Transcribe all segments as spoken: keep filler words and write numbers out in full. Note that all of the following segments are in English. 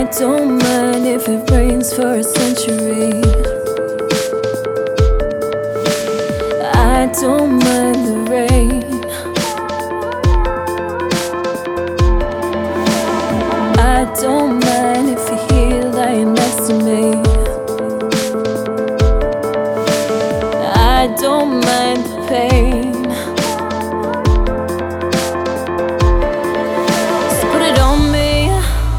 don't mind if it rains for a century. I don't mind the rain. I don't mind if you're here lying next to me. I don't mind the pain. So put it on me,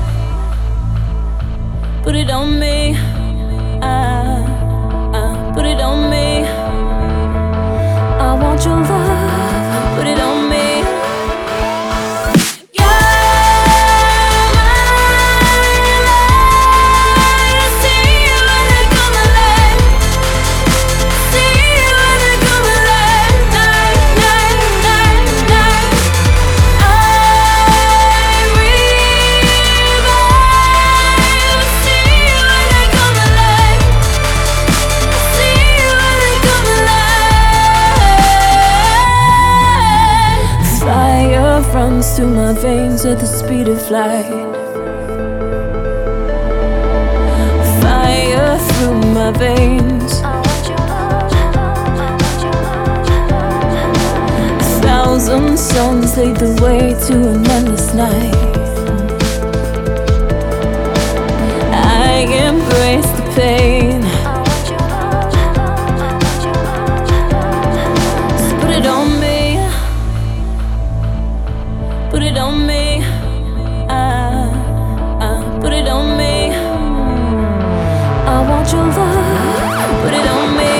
put it on me, ah, ah, put it on me. I want your love, put it on me. Runs through my veins at the speed of light. Fire through my veins. A thousand songs lead the way to an endless night. I embrace the pain. So put it on me, put it on me, ah, ah, put it on me. I want your love, put it on me.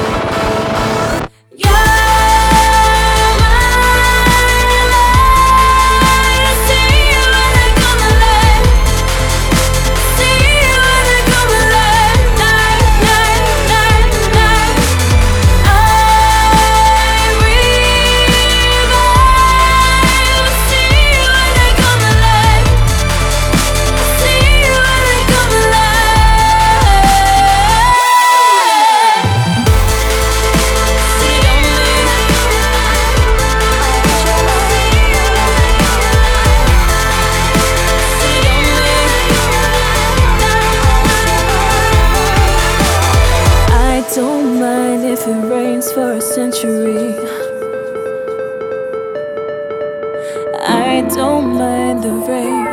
Don't mind if it rains for a century. I don't mind the rain.